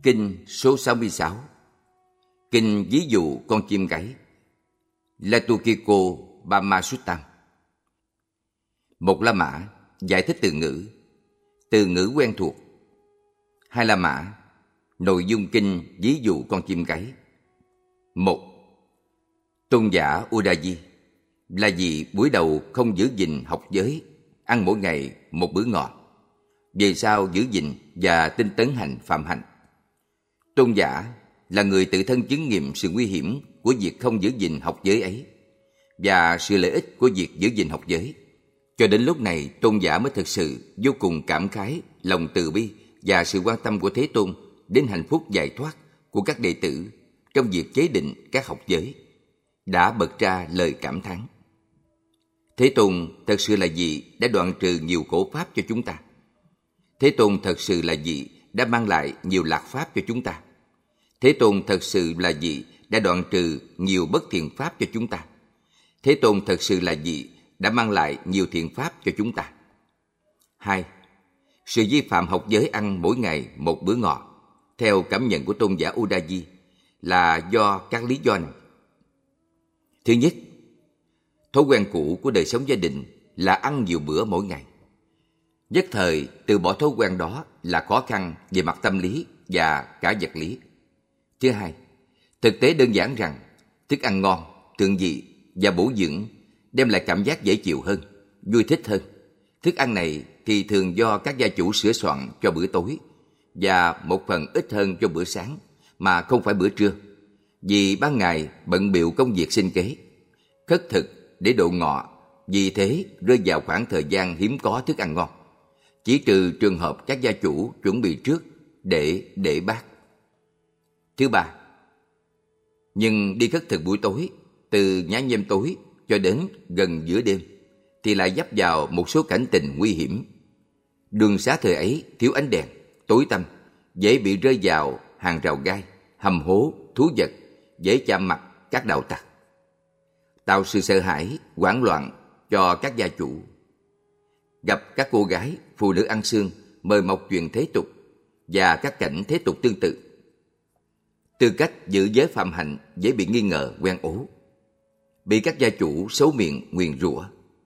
Kinh số 66. Kinh ví dụ con chim gáy. Latukiko Bhamasuttam. Một La Mã giải thích từ ngữ quen thuộc. Hai La Mã, nội dung kinh ví dụ con chim gáy. 1. Tôn giả Udayi là vị buổi đầu không giữ gìn học giới, ăn mỗi ngày một bữa ngọt, về sau giữ gìn và tinh tấn hành phạm hạnh. Tôn giả là người tự thân chứng nghiệm sự nguy hiểm của việc không giữ gìn học giới ấy và sự lợi ích của việc giữ gìn học giới. Cho đến lúc này, tôn giả mới thực sự vô cùng cảm khái lòng từ bi và sự quan tâm của Thế Tôn đến hạnh phúc giải thoát của các đệ tử trong việc chế định các học giới, đã bật ra lời cảm thán. Thế Tôn thật sự là vị đã đoạn trừ nhiều khổ pháp cho chúng ta. Thế Tôn thật sự là vị đã mang lại nhiều lạc pháp cho chúng ta. Thế Tôn thật sự là vị đã đoạn trừ nhiều bất thiện pháp cho chúng ta. Thế Tôn thật sự là vị đã mang lại nhiều thiện pháp cho chúng ta. 2. Sự vi phạm học giới ăn mỗi ngày một bữa ngọt, theo cảm nhận của tôn giả Udayi, là do các lý do này. Thứ nhất, thói quen cũ của đời sống gia đình là ăn nhiều bữa mỗi ngày. Nhất thời từ bỏ thói quen đó là khó khăn về mặt tâm lý và cả vật lý. Thứ hai, thực tế đơn giản rằng thức ăn ngon, thượng vị và bổ dưỡng đem lại cảm giác dễ chịu hơn, vui thích hơn. Thức ăn này thì thường do các gia chủ sửa soạn cho bữa tối và một phần ít hơn cho bữa sáng mà không phải bữa trưa. Vì ban ngày bận bịu công việc sinh kế, khất thực để độ ngọ, vì thế rơi vào khoảng thời gian hiếm có thức ăn ngon. Chỉ trừ trường hợp các gia chủ chuẩn bị trước để bát. Thứ ba, nhưng đi khất thực buổi tối, từ nhá nhem tối cho đến gần giữa đêm, thì lại dấp vào một số cảnh tình nguy hiểm. Đường xá thời ấy thiếu ánh đèn, tối tăm, dễ bị rơi vào hàng rào gai, hầm hố, thú vật, dễ chạm mặt các đạo tặc, tạo sự sợ hãi, hoảng loạn cho các gia chủ. Gặp các cô gái, phụ nữ ăn xương, mời mọc chuyện thế tục và các cảnh thế tục tương tự. Tư cách giữ giới phạm hạnh dễ bị nghi ngờ quen ố, bị các gia chủ xấu miệng nguyền rủa.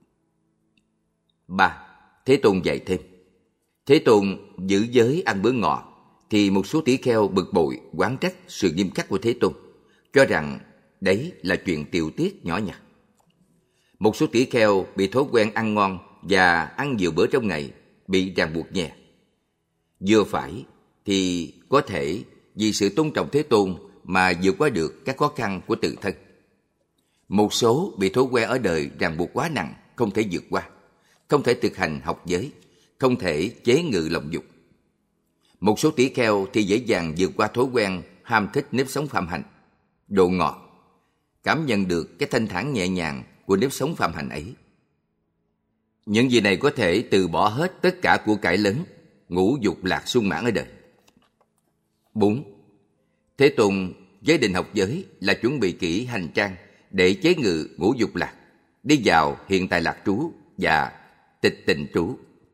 3. Thế Tôn dạy thêm. Thế Tôn giữ giới ăn bữa ngọt thì một số tỷ kheo bực bội oán trách sự nghiêm khắc của Thế Tôn, cho rằng đấy là chuyện tiểu tiết nhỏ nhặt. Một số tỷ kheo bị thói quen ăn ngon và ăn nhiều bữa trong ngày bị ràng buộc nhẹ. Vừa phải thì có thể vì sự tôn trọng Thế Tôn mà vượt qua được các khó khăn của tự thân. Một số bị thói quen ở đời ràng buộc quá nặng, không thể vượt qua, không thể thực hành học giới, không thể chế ngự lòng dục. Một số tỷ kheo thì dễ dàng vượt qua thói quen ham thích nếp sống phạm hạnh, độ ngọt, cảm nhận được cái thanh thản nhẹ nhàng của nếp sống phạm hạnh ấy. Những gì này có thể từ bỏ hết tất cả của cải lớn, ngũ dục lạc sung mãn ở đời. 4. Thế Tôn giới định học giới là chuẩn bị kỹ hành trang để chế ngự ngũ dục lạc, đi vào hiện tại lạc trú và tịch tịnh trú.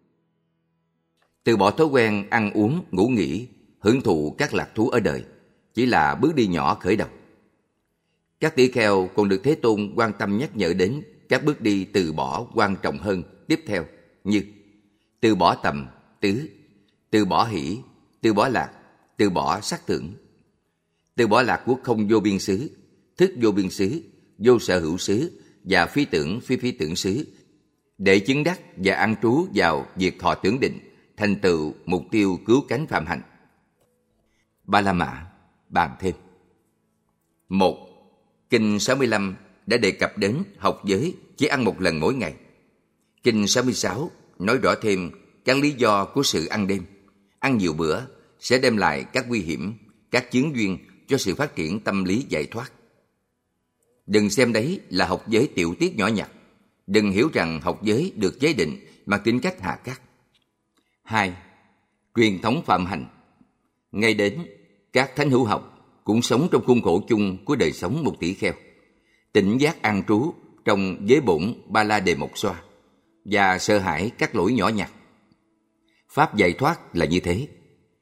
Từ bỏ thói quen ăn uống, ngủ nghỉ, hưởng thụ các lạc thú ở đời chỉ là bước đi nhỏ khởi đầu. Các tỷ kheo còn được Thế Tôn quan tâm nhắc nhở đến các bước đi từ bỏ quan trọng hơn tiếp theo, như từ bỏ tầm, tứ, từ bỏ hỷ, từ bỏ lạc, từ bỏ sắc tưởng, từ bỏ lạc của không vô biên xứ, thức vô biên xứ, vô sở hữu xứ và phi tưởng phi phi tưởng xứ, để chứng đắc và an trú vào việc thọ tưởng định, thành tựu mục tiêu cứu cánh phạm hạnh. Ba La Mã bàn thêm. 1. Kinh 65 đã đề cập đến học giới chỉ ăn một lần mỗi ngày. Kinh 66 nói rõ thêm các lý do của sự ăn đêm, ăn nhiều bữa sẽ đem lại các nguy hiểm, các chướng duyên cho sự phát triển tâm lý giải thoát. Đừng xem đấy là học giới tiểu tiết nhỏ nhặt. Đừng hiểu rằng học giới được chế định mang tính cách hạ khắc. 2. Truyền thống phạm hành. Ngay đến các thánh hữu học cũng sống trong khuôn khổ chung của đời sống một tỷ kheo, tỉnh giác an trú trong giới bổn ba la đề mộc xoa và sợ hãi các lỗi nhỏ nhặt. Pháp giải thoát là như thế.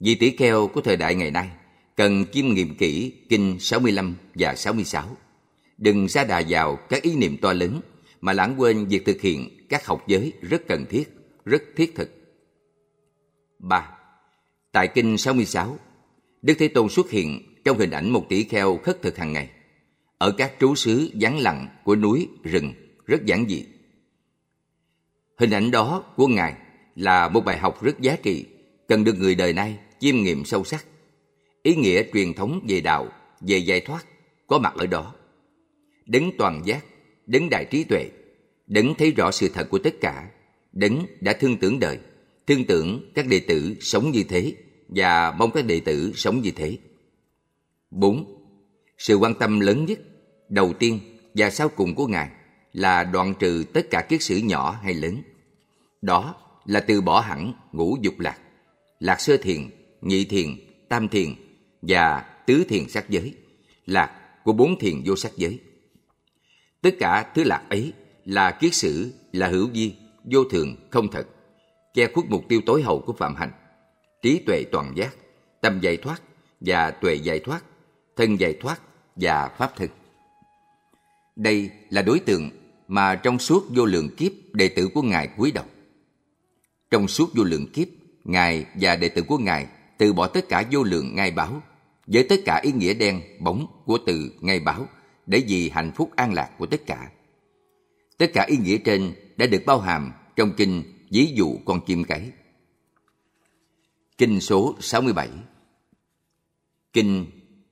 Vị tỷ kheo của thời đại ngày nay cần chiêm nghiệm kỹ kinh 65 và 66. Đừng sa đà vào các ý niệm to lớn mà lãng quên việc thực hiện các học giới rất cần thiết, rất thiết thực. 3. Tại kinh 66, Đức Thế Tôn xuất hiện trong hình ảnh một tỷ kheo khất thực hàng ngày ở các trú xứ vắng lặng của núi, rừng, rất giản dị. Hình ảnh đó của Ngài là một bài học rất giá trị, cần được người đời nay chiêm nghiệm sâu sắc. Ý nghĩa truyền thống về đạo, về giải thoát có mặt ở đó. Đấng toàn giác, đấng đại trí tuệ, đấng thấy rõ sự thật của tất cả, đấng đã thương tưởng đời, thương tưởng các đệ tử sống như thế và mong các đệ tử sống như thế. 4. Sự quan tâm lớn nhất, đầu tiên và sau cùng của Ngài là đoạn trừ tất cả kiết sử nhỏ hay lớn. Đó là từ bỏ hẳn ngũ dục lạc, lạc sơ thiền, nhị thiền, tam thiền và tứ thiền sắc giới, lạc của 4 thiền vô sắc giới. Tất cả thứ lạc ấy là kiết sử, là hữu vi, vô thường, không thật, che khuất mục tiêu tối hậu của phạm hạnh, trí tuệ toàn giác, tâm giải thoát và tuệ giải thoát, thân giải thoát và pháp thân. Đây là đối tượng mà trong suốt vô lượng kiếp đệ tử của Ngài cúi đầu. Trong suốt vô lượng kiếp, Ngài và đệ tử của Ngài từ bỏ tất cả vô lượng ngai báu với tất cả ý nghĩa đen bóng của từ ngai báu để vì hạnh phúc an lạc của tất cả. Tất cả ý nghĩa trên đã được bao hàm trong kinh Ví dụ con chim cấy. Kinh số 67. Kinh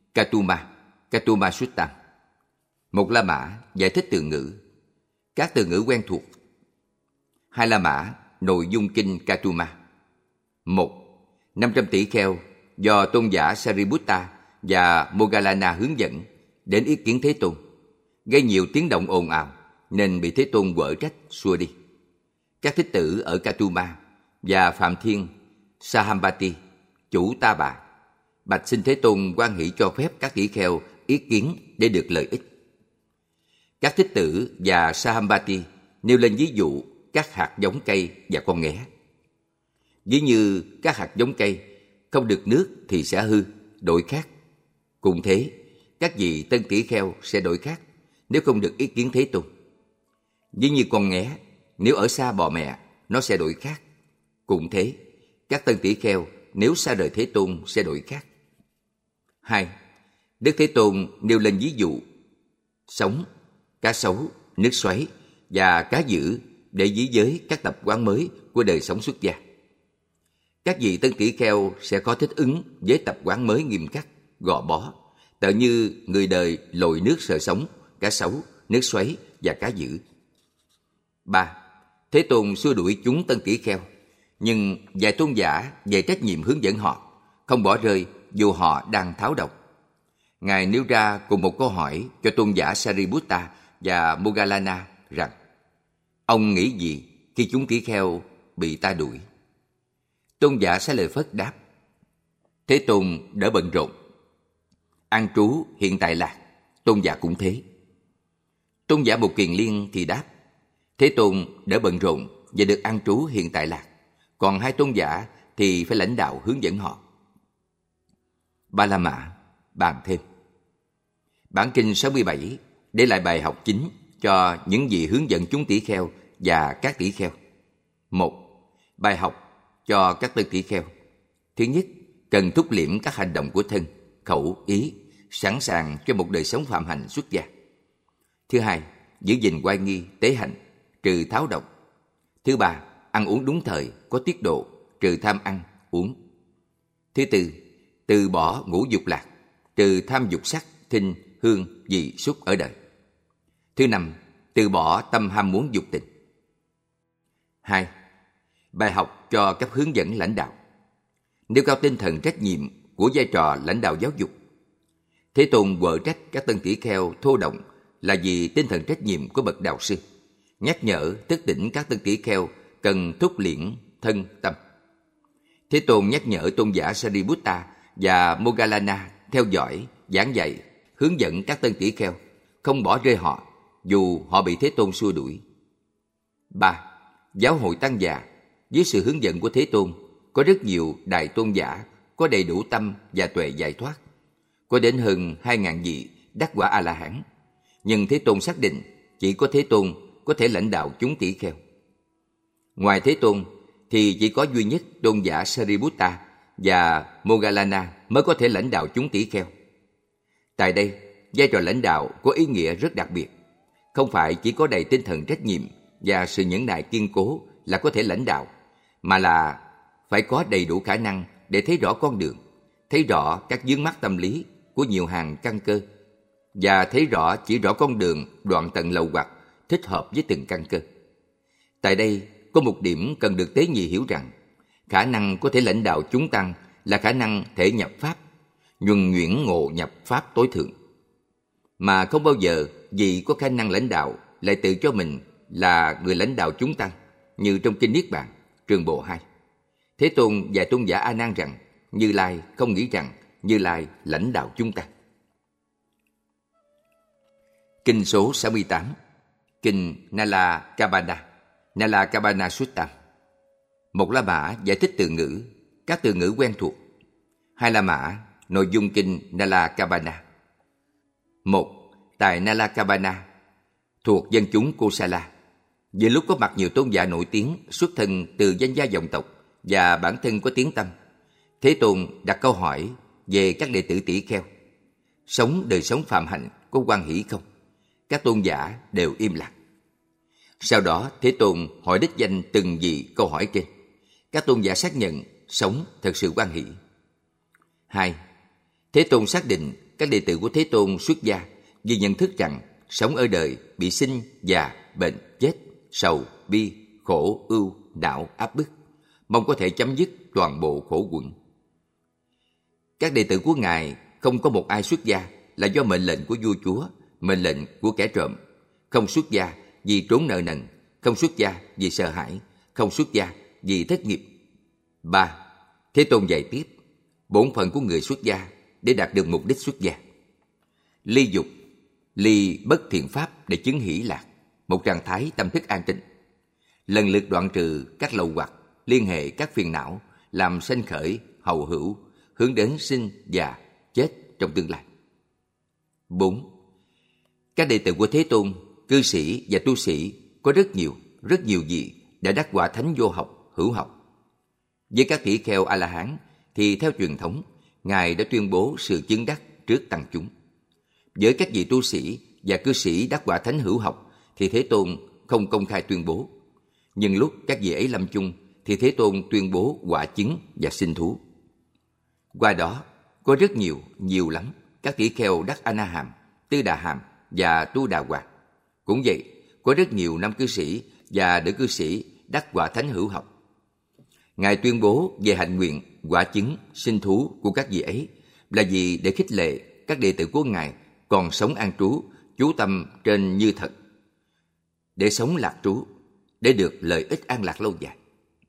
Katuma Sutta. Một La Mã giải thích từ ngữ. Các từ ngữ quen thuộc. Hai La Mã nội dung kinh Katuma. 1. 500 tỷ kheo do tôn giả Sariputta và Moggallana hướng dẫn đến ý kiến Thế Tôn, gây nhiều tiếng động ồn ào nên bị Thế Tôn quở trách xua đi. Các thích tử ở Katuma và Phạm Thiên Sahambati, chủ Ta Bà, bạch xin Thế Tôn hoan hỷ cho phép các tỷ kheo ý kiến để được lợi ích. Các thích tử và Sahambati nêu lên ví dụ các hạt giống cây và con nghé. Ví như các hạt giống cây không được nước thì sẽ hư, đổi khác. Cũng thế, các vị tân tỷ kheo sẽ đổi khác nếu không được ý kiến Thế Tôn. Ví như con nghé, nếu ở xa bò mẹ, nó sẽ đổi khác. Cũng thế, các tân tỷ kheo nếu xa rời Thế Tôn sẽ đổi khác. 2. Đức Thế Tôn nêu lên ví dụ sóng, cá sấu, nước xoáy và cá dữ để ví với các tập quán mới của đời sống xuất gia. Các vị tân tỷ kheo sẽ có thích ứng với tập quán mới nghiêm khắc, gò bó, tựa như người đời lội nước sợ sống, cá sấu, nước xoáy và cá dữ. 3. Thế Tôn xua đuổi chúng tân tỷ kheo, nhưng vài tôn giả về trách nhiệm hướng dẫn họ, không bỏ rơi dù họ đang tháo độc. Ngài nêu ra cùng một câu hỏi cho tôn giả Sariputta và Moggallana rằng: ông nghĩ gì khi chúng tỷ kheo bị ta đuổi? Tôn giả Xá Lợi Phất đáp: Thế Tôn đỡ bận rộn. An trú hiện tại lạc, tôn giả cũng thế. Tôn giả Bột Kiền Liên thì đáp: Thế Tôn đỡ bận rộn và được an trú hiện tại lạc, còn hai tôn giả thì phải lãnh đạo hướng dẫn họ. Ba La Mã bàn thêm. Bản kinh 67 để lại bài học chính cho những vị hướng dẫn chúng tỷ kheo và các tỷ kheo. 1. Bài học cho các tân tỷ kheo. Thứ nhất, cần thúc liễm các hành động của thân, khẩu, ý, sẵn sàng cho một đời sống phạm hạnh xuất gia. Thứ hai, giữ gìn oai nghi, tế hạnh, trừ tháo độc. Thứ ba, ăn uống đúng thời, có tiết độ, trừ tham ăn, uống. Thứ tư, từ bỏ ngũ dục lạc, trừ tham dục sắc, thinh, hương, vị, xúc ở đời. Thứ năm, từ bỏ tâm ham muốn dục tình. 2. Bài học cho các hướng dẫn lãnh đạo. Nêu cao tinh thần trách nhiệm của vai trò lãnh đạo giáo dục. Thế Tôn quở trách các tân tỷ kheo thô động là vì tinh thần trách nhiệm của bậc đạo sư, nhắc nhở thức tỉnh các tân tỷ kheo cần thúc liễm thân tâm. Thế Tôn nhắc nhở tôn giả Sariputta và Moggallana theo dõi, giảng dạy, hướng dẫn các tân tỷ kheo, không bỏ rơi họ dù họ bị Thế Tôn xua đuổi. 3. Giáo hội tăng già dưới sự hướng dẫn của Thế Tôn có rất nhiều đại tôn giả có đầy đủ tâm và tuệ giải thoát, có đến hơn 2.000 vị đắc quả A-la-hán. Nhưng Thế Tôn xác định chỉ có Thế Tôn có thể lãnh đạo chúng tỷ kheo. Ngoài Thế Tôn thì chỉ có duy nhất tôn giả Sariputta và Moggallana mới có thể lãnh đạo chúng tỷ kheo. Tại đây, vai trò lãnh đạo có ý nghĩa rất đặc biệt. Không phải chỉ có đầy tinh thần trách nhiệm và sự nhẫn nại kiên cố là có thể lãnh đạo, mà là phải có đầy đủ khả năng để thấy rõ con đường, thấy rõ các vướng mắc tâm lý của nhiều hàng căn cơ, và thấy rõ chỉ rõ con đường đoạn tận lầu hoặc thích hợp với từng căn cơ. Tại đây có một điểm cần được tế nhị hiểu rằng khả năng có thể lãnh đạo chúng tăng là khả năng thể nhập pháp, nhuần nhuyễn ngộ nhập pháp tối thượng. Mà không bao giờ vì có khả năng lãnh đạo lại tự cho mình là người lãnh đạo chúng tăng, như trong Kinh Niết Bàn, Trường Bộ 2. Thế Tôn và tôn giả A Nan rằng Như Lai không nghĩ rằng Như Lai lãnh đạo chúng tăng. Kinh số 68, Kinh Nalakabana, Nalakabana Sutta. Một La Mã giải thích từ ngữ, các từ ngữ quen thuộc. Hai La Mã, nội dung kinh Nalakabana. 1. Tại Nalakabana, thuộc dân chúng Kosala. Về lúc có mặt nhiều tôn giả nổi tiếng xuất thân từ danh gia dòng tộc và bản thân có tiếng tăm, Thế Tôn đặt câu hỏi về các đệ tử tỷ kheo. Sống đời sống phạm hạnh có hoan hỷ không? Các tôn giả đều im lặng. Sau đó Thế Tôn hỏi đích danh từng vị câu hỏi trên. Các tôn giả xác nhận sống thật sự hoan hỷ. 2. Thế Tôn xác định các đệ tử của Thế Tôn xuất gia vì nhận thức rằng sống ở đời bị sinh, già, bệnh, chết, sầu, bi, khổ, ưu, não, áp bức, mong có thể chấm dứt toàn bộ khổ quẩn. Các đệ tử của Ngài không có một ai xuất gia là do mệnh lệnh của vua chúa, mệnh lệnh của kẻ trộm, không xuất gia vì trốn nợ nần, không xuất gia vì sợ hãi, không xuất gia vì thất nghiệp. 3. Thế Tôn dạy tiếp, bổn phận của người xuất gia để đạt được mục đích xuất gia. Ly dục, ly bất thiện pháp để chứng hỷ lạc, một trạng thái tâm thức an tịnh. Lần lượt đoạn trừ các lậu hoặc, liên hệ các phiền não, làm sanh khởi, hậu hữu, hướng đến sinh, già, chết trong tương lai. 4. Các đệ tử của Thế Tôn, cư sĩ và tu sĩ có rất nhiều vị đã đắc quả thánh vô học, hữu học. Với các tỷ kheo A-la-hán thì theo truyền thống, Ngài đã tuyên bố sự chứng đắc trước tăng chúng. Với các vị tu sĩ và cư sĩ đắc quả thánh hữu học thì Thế Tôn không công khai tuyên bố. Nhưng lúc các vị ấy lâm chung thì Thế Tôn tuyên bố quả chứng và sinh thú. Qua đó, có rất nhiều lắm các tỷ kheo đắc A-na-hàm, Tư Đà Hàm và Tu Đà Hoàng. Cũng vậy, có rất nhiều nam cư sĩ và nữ cư sĩ đắc quả thánh hữu học. Ngài tuyên bố về hạnh nguyện, quả chứng, sinh thú của các vị ấy là vì để khích lệ các đệ tử của Ngài còn sống an trú, chú tâm trên như thật, để sống lạc trú, để được lợi ích an lạc lâu dài.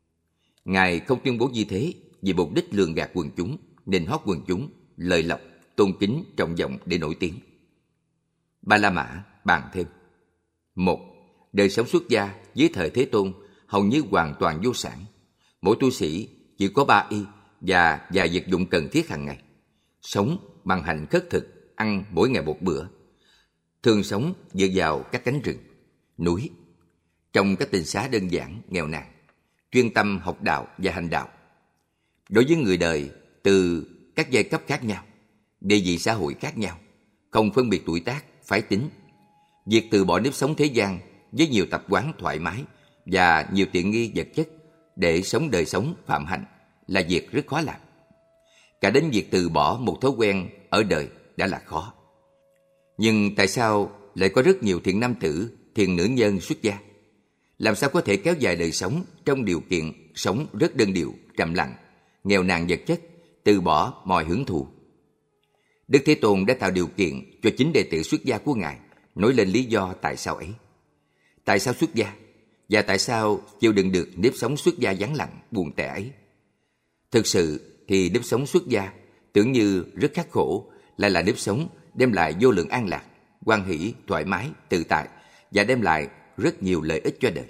Ngài không tuyên bố như thế vì mục đích lường gạt quần chúng, nịnh hót quần chúng, lợi lộc, tôn kính, trọng vọng để nổi tiếng. Ba La Mã bàn thêm. 1. Đời sống xuất gia dưới thời Thế Tôn hầu như hoàn toàn vô sản. Mỗi tu sĩ chỉ có 3 y và vài vật dụng cần thiết hàng ngày. Sống bằng hạnh khất thực, ăn mỗi ngày một bữa. Thường sống dựa vào các cánh rừng, núi, trong các tình xá đơn giản, nghèo nàn, chuyên tâm học đạo và hành đạo. Đối với người đời từ các giai cấp khác nhau, địa vị xã hội khác nhau, không phân biệt tuổi tác, phái tính, việc từ bỏ nếp sống thế gian với nhiều tập quán thoải mái và nhiều tiện nghi vật chất để sống đời sống phạm hạnh là việc rất khó làm. Cả đến việc từ bỏ một thói quen ở đời đã là khó. Nhưng tại sao lại có rất nhiều thiện nam tử, thiện nữ nhân xuất gia? Làm sao có thể kéo dài đời sống trong điều kiện sống rất đơn điệu, trầm lặng, nghèo nàn vật chất, từ bỏ mọi hưởng thụ? Đức Thế Tôn đã tạo điều kiện cho chính đệ tử xuất gia của Ngài nói lên lý do tại sao ấy. Tại sao xuất gia? Và tại sao chịu đựng được nếp sống xuất gia vắng lặng, buồn tẻ ấy? Thực sự thì nếp sống xuất gia tưởng như rất khắc khổ, lại là nếp sống đem lại vô lượng an lạc, hoan hỷ, thoải mái, tự tại và đem lại rất nhiều lợi ích cho đời.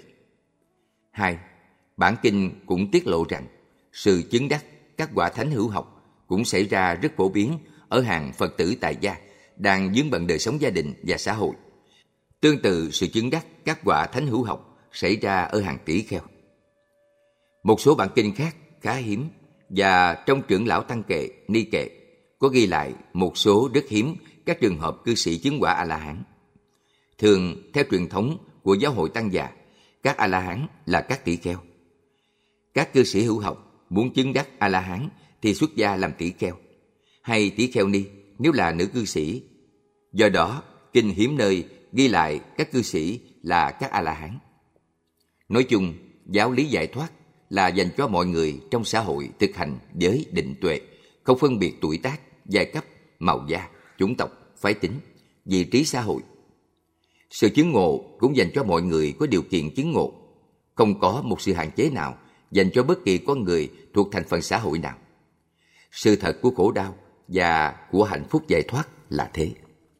2. Bản kinh cũng tiết lộ rằng sự chứng đắc các quả thánh hữu học cũng xảy ra rất phổ biến ở hàng Phật tử tại gia đang vướng bận đời sống gia đình và xã hội. Tương tự sự chứng đắc các quả thánh hữu học xảy ra ở hàng tỷ kheo. Một số bản kinh khác khá hiếm và trong trưởng lão tăng kệ, ni kệ có ghi lại một số rất hiếm các trường hợp cư sĩ chứng quả A-la-hán. Thường theo truyền thống của giáo hội tăng già, các A-la-hán là các tỷ kheo. Các cư sĩ hữu học muốn chứng đắc A-la-hán thì xuất gia làm tỷ kheo, hay tỷ kheo ni nếu là nữ cư sĩ. Do đó, kinh hiếm nơi ghi lại các cư sĩ là các A-la-hán. Nói chung, giáo lý giải thoát là dành cho mọi người trong xã hội thực hành giới định tuệ, không phân biệt tuổi tác, giai cấp, màu da, chủng tộc, phái tính, vị trí xã hội. Sự chứng ngộ cũng dành cho mọi người có điều kiện chứng ngộ, không có một sự hạn chế nào dành cho bất kỳ con người thuộc thành phần xã hội nào. Sự thật của khổ đau và của hạnh phúc giải thoát là thế.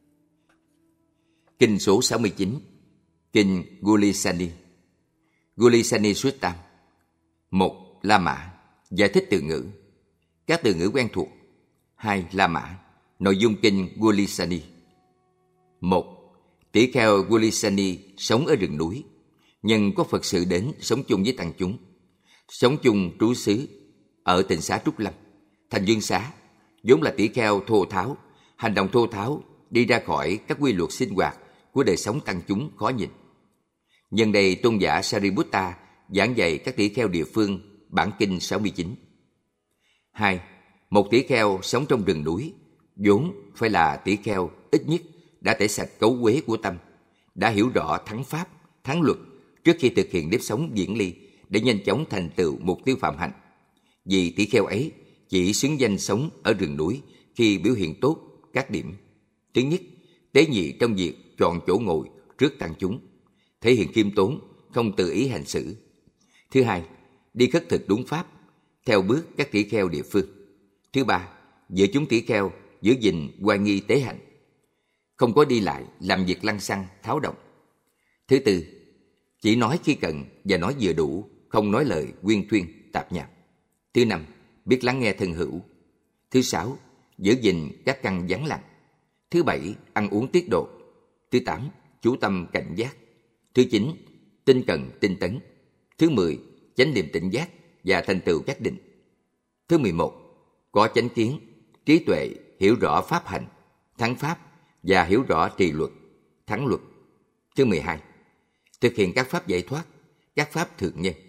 Kinh số 69, Kinh Gulisani. Gulisani Suttam. 1. La Mã, giải thích từ ngữ. Các từ ngữ quen thuộc. 2. La Mã, nội dung kinh Gulisani. 1. Tỷ kheo Gulisani sống ở rừng núi, nhưng có Phật sự đến sống chung với tăng chúng. Sống chung trú xứ ở tịnh xá Trúc Lâm, thành Dương Xá, vốn là tỷ kheo thô tháo, hành động thô tháo đi ra khỏi các quy luật sinh hoạt của đời sống tăng chúng khó nhìn. Nhân đây tôn giả Sariputta giảng dạy các tỷ kheo địa phương bản kinh 69. 2. Một tỷ kheo sống trong rừng núi, vốn phải là tỷ kheo ít nhất đã tẩy sạch cấu uế của tâm, đã hiểu rõ thắng pháp, thắng luật trước khi thực hiện nếp sống diễn ly để nhanh chóng thành tựu mục tiêu phạm hạnh. Vì tỷ kheo ấy chỉ xứng danh sống ở rừng núi khi biểu hiện tốt các điểm. Thứ nhất, tế nhị trong việc chọn chỗ ngồi trước tăng chúng, thể hiện khiêm tốn, không tự ý hành xử. Thứ hai, đi khất thực đúng pháp, theo bước các tỷ kheo địa phương. Thứ ba, giữa chúng tỷ kheo giữ gìn oai nghi tế hạnh, không có đi lại làm việc lăng xăng tháo động. Thứ tư, chỉ nói khi cần và nói vừa đủ, không nói lời uyên thuyên tạp nhạp. Thứ năm, biết lắng nghe thân hữu. Thứ sáu, giữ gìn các căn vắng lặng. Thứ bảy, ăn uống tiết độ. Thứ tám, chú tâm cảnh giác. Thứ chín, tinh cần tinh tấn. Thứ 10, chánh niệm tỉnh giác và thành tựu giác định. Thứ 11, có chánh kiến, trí tuệ, hiểu rõ pháp hành, thắng pháp và hiểu rõ trì luật, thắng luật. Thứ 12, thực hiện các pháp giải thoát, các pháp thượng nhân.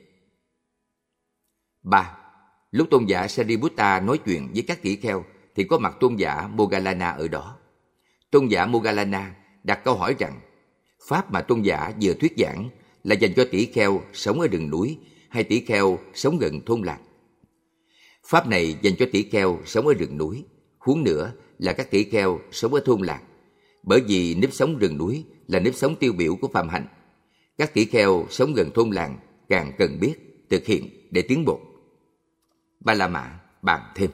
3. Lúc tôn giả Sariputta nói chuyện với các tỷ kheo thì có mặt tôn giả Moggallana ở đó. Tôn giả Moggallana đặt câu hỏi rằng pháp mà tôn giả vừa thuyết giảng là dành cho tỷ kheo sống ở rừng núi hay tỷ kheo sống gần thôn làng. Pháp này dành cho tỷ kheo sống ở rừng núi, huống nữa là các tỷ kheo sống ở thôn làng, bởi vì nếp sống rừng núi là nếp sống tiêu biểu của phạm hạnh. Các tỷ kheo sống gần thôn làng càng cần biết, thực hiện để tiến bộ. Ba La Mã bàn thêm.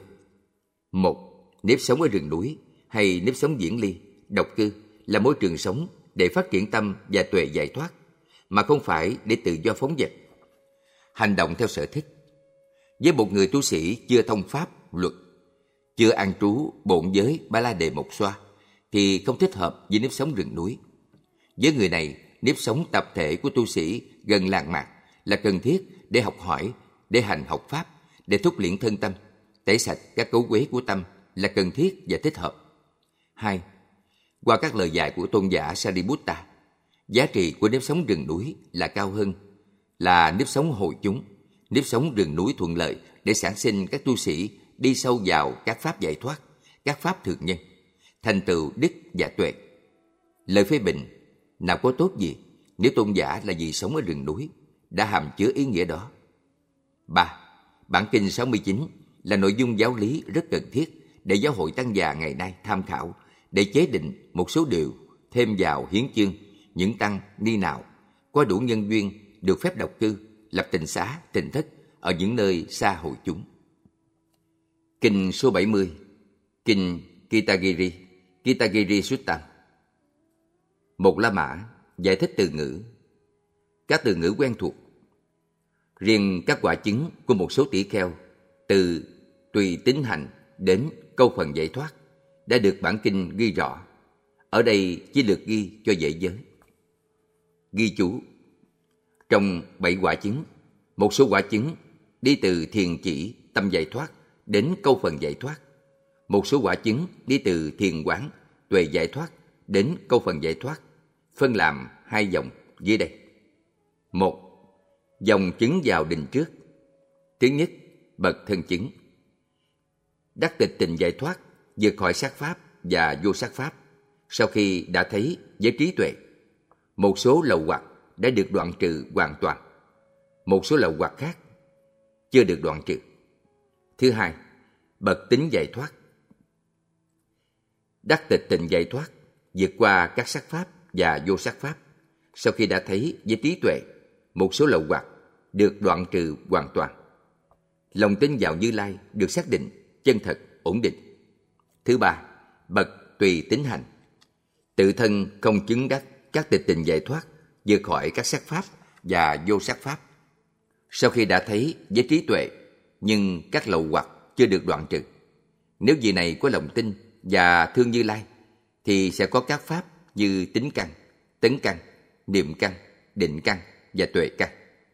1. Nếp sống ở rừng núi hay nếp sống diễn ly, độc cư là môi trường sống để phát triển tâm và tuệ giải thoát, mà không phải để tự do phóng dật, hành động theo sở thích. Với một người tu sĩ chưa thông pháp, luật, chưa an trú bổn giới Ba La Đề Mộc Xoa thì không thích hợp với nếp sống rừng núi. Với người này, nếp sống tập thể của tu sĩ gần làng mạc là cần thiết để học hỏi, để hành học pháp, để thúc luyện thân tâm, tẩy sạch các cấu uế của tâm là cần thiết và thích hợp. 2. Qua các lời dạy của tôn giả Sariputta, giá trị của nếp sống rừng núi là cao hơn, là nếp sống hội chúng, nếp sống rừng núi thuận lợi để sản sinh các tu sĩ đi sâu vào các pháp giải thoát, các pháp thượng nhân, thành tựu đức và tuệ. Lời phê bình nào có tốt gì nếu tôn giả là vì sống ở rừng núi đã hàm chứa ý nghĩa đó. 3. Bản kinh 69 là nội dung giáo lý rất cần thiết để giáo hội tăng già ngày nay tham khảo để chế định một số điều thêm vào hiến chương. Những tăng ni nào có đủ nhân duyên được phép độc cư, lập tịnh xá, tịnh thất ở những nơi xa hội chúng. Kinh số 70, Kinh Kitagiri, Kitagiri Suttam. 1. La Mã, giải thích từ ngữ. Các từ ngữ quen thuộc. Riêng các quả chứng của một số tỷ kheo từ tùy tín hành đến câu phần giải thoát đã được bản kinh ghi rõ. Ở đây chỉ lược ghi cho dễ nhớ. Ghi chú: trong 7 quả chứng, một số quả chứng đi từ thiền chỉ tâm giải thoát đến câu phần giải thoát. Một số quả chứng đi từ thiền quán tuệ giải thoát đến câu phần giải thoát, phân làm 2 dòng dưới đây. 1. Dòng chứng vào định trước. Thứ nhất, bậc thân chứng. Đắc tịch tình giải thoát, vượt khỏi sát pháp và vô sát pháp, sau khi đã thấy với trí tuệ. Một số lậu hoặc đã được đoạn trừ hoàn toàn. Một số lậu hoặc khác chưa được đoạn trừ. Thứ hai, bậc tính giải thoát. Đắc tịch tình giải thoát, vượt qua các sát pháp và vô sát pháp, sau khi đã thấy với trí tuệ, một số lậu hoặc được đoạn trừ hoàn toàn. Lòng tin vào Như Lai được xác định, chân thật, ổn định. Thứ ba, bậc tùy tín hành. Tự thân không chứng đắc các tịch tình giải thoát, vượt khỏi các sát pháp và vô sát pháp. Sau khi đã thấy với trí tuệ, nhưng các lậu hoặc chưa được đoạn trừ. Nếu vị này có lòng tin và thương Như Lai, thì sẽ có các pháp như tính căn, tấn căn, niệm căn, định căn và tuệ căn.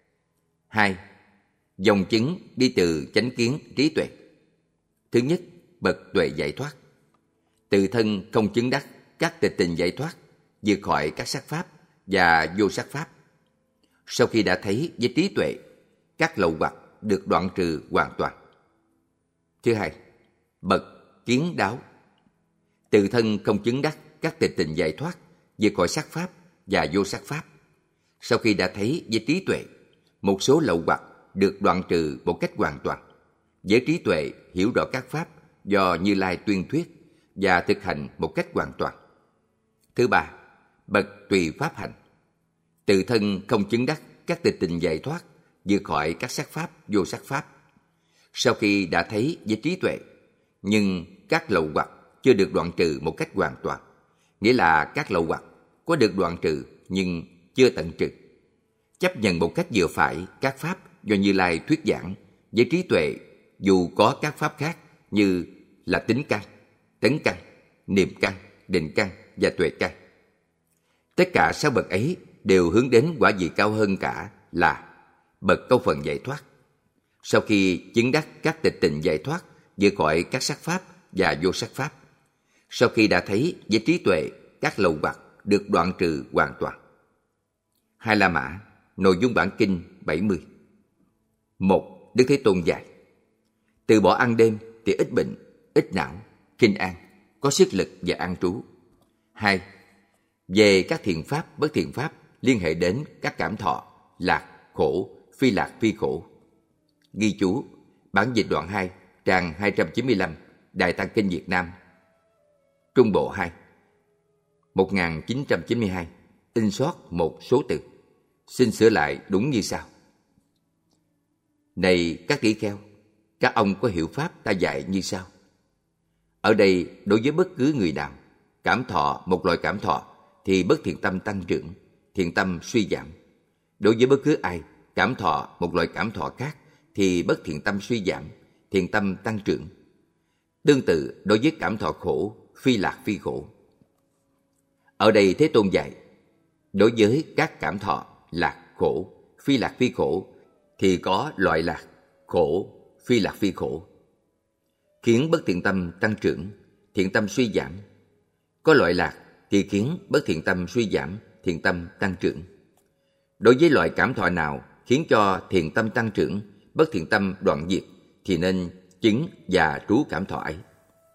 2. Dòng chứng đi từ chánh kiến trí tuệ. Thứ nhất, bậc tuệ giải thoát. Tự thân không chứng đắc các tịch tình giải thoát, vượt khỏi các sát pháp và vô sát pháp. Sau khi đã thấy với trí tuệ, các lậu hoặc được đoạn trừ hoàn toàn. Thứ hai, bậc kiến đáo. Tự thân không chứng đắc các tịch tình giải thoát, vượt khỏi sát pháp và vô sát pháp. Sau khi đã thấy với trí tuệ, một số lậu hoặc được đoạn trừ một cách hoàn toàn. Với trí tuệ hiểu rõ các pháp do Như Lai tuyên thuyết và thực hành một cách hoàn toàn. Thứ ba, bậc tùy pháp hành. Tự thân không chứng đắc các tịch tình giải thoát, vượt khỏi các sát pháp vô sát pháp. Sau khi đã thấy với trí tuệ, nhưng các lậu hoặc chưa được đoạn trừ một cách hoàn toàn, nghĩa là các lậu hoặc có được đoạn trừ nhưng chưa tận trừ. Chấp nhận một cách vừa phải các pháp do Như Lai thuyết giảng với trí tuệ, dù có các pháp khác như là tính căn, tấn căn, niệm căn, định căn và tuệ căn. Tất cả 6 bậc ấy đều hướng đến quả vị cao hơn cả là bậc câu phần giải thoát. Sau khi chứng đắc các tịch tình giải thoát, vượt khỏi các sát pháp và vô sát pháp. Sau khi đã thấy với trí tuệ các lậu hoặc được đoạn trừ hoàn toàn. Hai La Mã, nội dung bản kinh 70. 1. Đức Thế Tôn dạy: từ bỏ ăn đêm thì ít bệnh, ít não, kinh an, có sức lực và an trú. 2. Về các thiện pháp, bất thiện pháp liên hệ đến các cảm thọ, lạc, khổ, phi lạc, phi khổ. Ghi chú: bản dịch đoạn 2, trang 295, Đại Tạng Kinh Việt Nam, Trung Bộ 2, 1992, in sót một số từ. Xin sửa lại đúng như sau: này các tỷ kheo, các ông có hiểu pháp ta dạy như sau. Ở đây, đối với bất cứ người nào, cảm thọ một loại cảm thọ thì bất thiện tâm tăng trưởng, thiện tâm suy giảm. Đối với bất cứ ai, cảm thọ một loại cảm thọ khác thì bất thiện tâm suy giảm, thiện tâm tăng trưởng. Tương tự đối với cảm thọ khổ, phi lạc phi khổ. Ở đây Thế Tôn dạy, đối với các cảm thọ lạc, khổ, phi lạc phi khổ thì có loại lạc, khổ, phi lạc phi khổ, khiến bất thiện tâm tăng trưởng, thiện tâm suy giảm. Có loại lạc thì khiến bất thiện tâm suy giảm, thiện tâm tăng trưởng. Đối với loại cảm thọ nào khiến cho thiện tâm tăng trưởng, bất thiện tâm đoạn diệt thì nên chứng và trú cảm thọ ấy.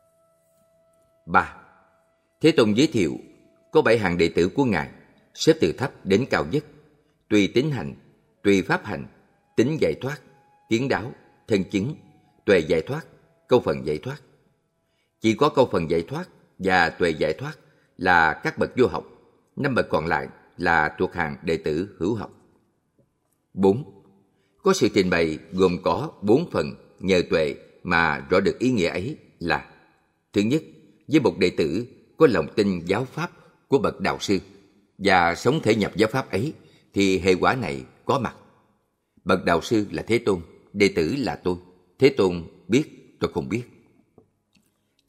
3. Thế Tôn giới thiệu có 7 hàng đệ tử của Ngài, xếp từ thấp đến cao nhất: tùy tín hành, tùy pháp hành, tính giải thoát, kiến đáo, thân chứng, tuệ giải thoát, câu phần giải thoát. Chỉ có câu phần giải thoát và tuệ giải thoát là các bậc vô học, 5 bậc còn lại là thuộc hàng đệ tử hữu học. 4. Có sự trình bày gồm có 4 phần nhờ tuệ mà rõ được ý nghĩa ấy là: thứ nhất, với một đệ tử có lòng tin giáo pháp của bậc đạo sư và sống thể nhập giáo pháp ấy thì hệ quả này có mặt. Bậc đạo sư là Thế Tôn, đệ tử là tôi. Thế Tôn biết, tôi không biết.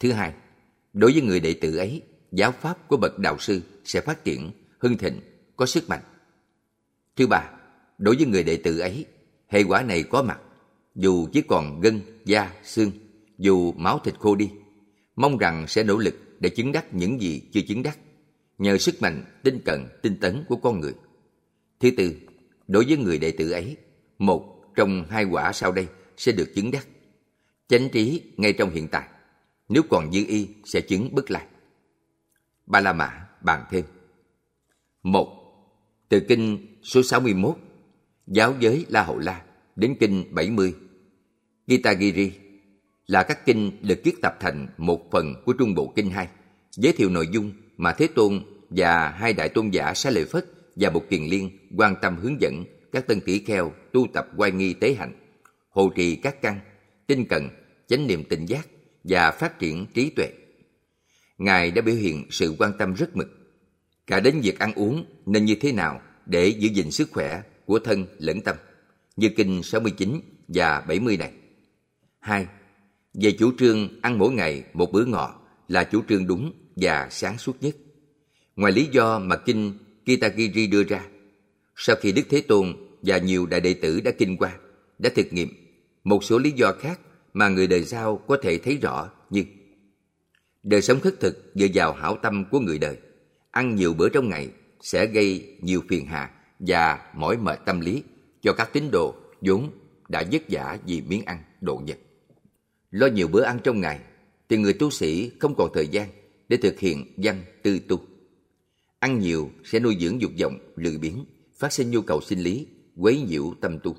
Thứ hai, đối với người đệ tử ấy, giáo pháp của bậc đạo sư sẽ phát triển, hưng thịnh, có sức mạnh. Thứ ba, đối với người đệ tử ấy, hệ quả này có mặt, dù chỉ còn gân, da, xương, dù máu thịt khô đi, mong rằng sẽ nỗ lực để chứng đắc những gì chưa chứng đắc, nhờ sức mạnh tinh cận, tinh tấn của con người. Thứ tư, đối với người đệ tử ấy, một trong hai quả sau đây sẽ được chứng đắc. Chánh trí ngay trong hiện tại, nếu còn dư y sẽ chứng bất lai. Ba La Mã bàn thêm. 1. Từ kinh số 61, giáo giới La Hầu La, đến kinh 70, Gita-giri, là các kinh được viết tập thành một phần của Trung Bộ Kinh 2, giới thiệu nội dung mà Thế Tôn và hai đại tôn giả Xá Lợi Phất và Bụt Kiền Liên quan tâm hướng dẫn các tân tỷ kheo tu tập oai nghi tế hạnh, hộ trì các căn, tinh cần, chánh niệm tỉnh giác và phát triển trí tuệ. Ngài đã biểu hiện sự quan tâm rất mực, cả đến việc ăn uống nên như thế nào để giữ gìn sức khỏe của thân lẫn tâm, như kinh 69 và 70 này. 2. Về chủ trương ăn mỗi ngày một bữa ngọ là chủ trương đúng và sáng suốt nhất. Ngoài lý do mà kinh Gita-giri đưa ra, sau khi Đức Thế Tôn và nhiều đại đệ tử đã kinh qua, đã thực nghiệm một số lý do khác mà người đời sau có thể thấy rõ, như đời sống khất thực dựa vào hảo tâm của người đời, ăn nhiều bữa trong ngày sẽ gây nhiều phiền hà và mỏi mệt tâm lý cho các tín đồ vốn đã vất vả vì miếng ăn độ nhật. Lo nhiều bữa ăn trong ngày thì người tu sĩ không còn thời gian để thực hiện văn tư tu. Ăn nhiều sẽ nuôi dưỡng dục vọng lười biếng, phát sinh nhu cầu sinh lý, quấy nhiễu tâm tu.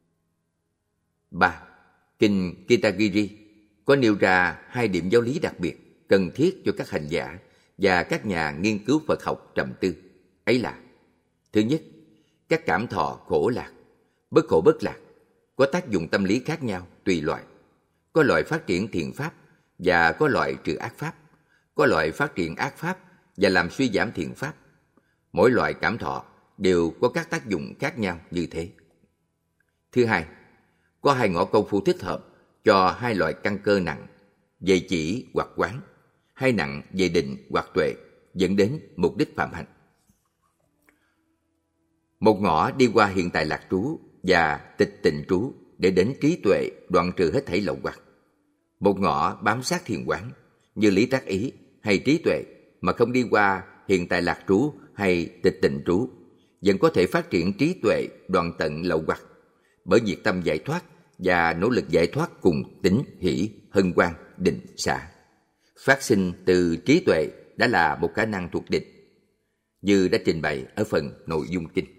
3. Kinh Gita-giri có nêu ra hai điểm giáo lý đặc biệt cần thiết cho các hành giả và các nhà nghiên cứu Phật học trầm tư. Ấy là: thứ nhất, các cảm thọ khổ lạc, bất khổ bất lạc có tác dụng tâm lý khác nhau tùy loại. Có loại phát triển thiện pháp và có loại trừ ác pháp. Có loại phát triển ác pháp và làm suy giảm thiện pháp. Mỗi loại cảm thọ đều có các tác dụng khác nhau như thế. Thứ hai, có hai ngõ công phu thích hợp cho hai loại căn cơ nặng, về chỉ hoặc quán, hay nặng về định hoặc tuệ, dẫn đến mục đích phạm hạnh. Một ngõ đi qua hiện tại lạc trú và tịch tịnh trú để đến trí tuệ đoạn trừ hết thảy lậu hoặc. Một ngõ bám sát thiền quán như lý tác ý hay trí tuệ mà không đi qua hiện tại lạc trú hay tịch tịnh trú vẫn có thể phát triển trí tuệ đoạn tận lậu hoặc, bởi nhiệt tâm giải thoát và nỗ lực giải thoát cùng tính hỷ, hân hoan, định, xả. Phát sinh từ trí tuệ đã là một khả năng thuộc định, như đã trình bày ở phần nội dung kinh.